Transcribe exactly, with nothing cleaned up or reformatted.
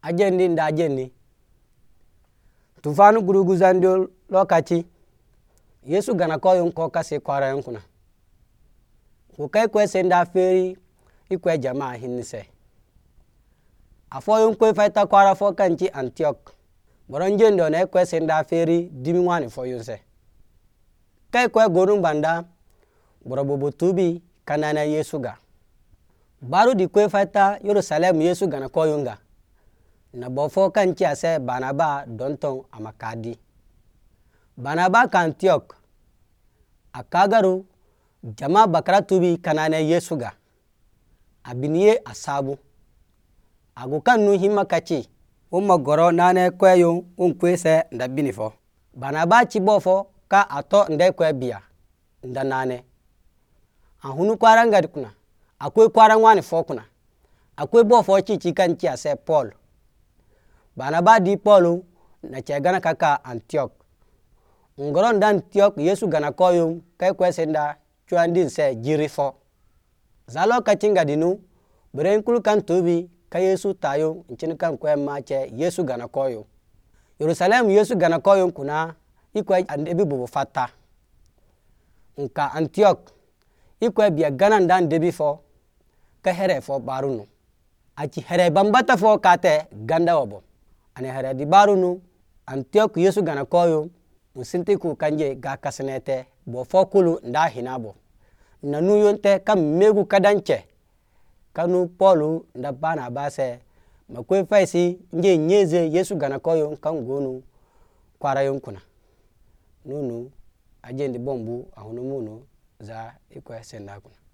ajendi da ajendi tufanu gurugu zandio lokaci Yesu gana koyun ko kasi kwara yankuna ku kai kwe senda feri ikwe jama'a hinnise afoyun kwe faita kwara fo kanci Antioch boron jendo na kwe senda feri dimi wani foyun se kai kwe gorun banda borobobo tubi kanana Yesu ga baru di kwe faita Yerusalem Yesu gana koyun ga na bofo kanci ase Barnaba donton amakadi Barnaba ka Antioch akagaru jama'a bakara tubi kanana Yesu ga abiniye asabu agukan nu himma kaci umma goro nane kweyun unkwe se nda binifo Barnaba ci bofo ka ato nda kwe biya nda nane ahunu kwaran gad kuna akwai kwaran wani fo kuna akwai bofo ci ci kanci ase Paul Barnaba di Paulu na ce gana kaka Antioch ngoron da Antioch Yesu gana koyun kai kwe senda chuandin se jirifo za lokacin gadinu beren kulkan tubi ka Yesu tayo ncin kan kwe mace Yesu gana koyun Yerusalem Yesu gana koyun kuna ikwe andebi bubu fata nka Antioch ikwe biya gana nda ndebi fo ka here fo barunu aci here bambata fo kate ganda wabo ane here di barunu Antioch Yesu gana koyun musinti ku kanje ga kasanete bo fo kulu nda hinabo na nuyonte kam megu kadanche kanu Paulu nda Barnaba se makwe faisi nje nyeze Yesu gana koyun kan gonu kwara yonkuna nunu ajendi bombu ahunu munu za ikwe senda kuna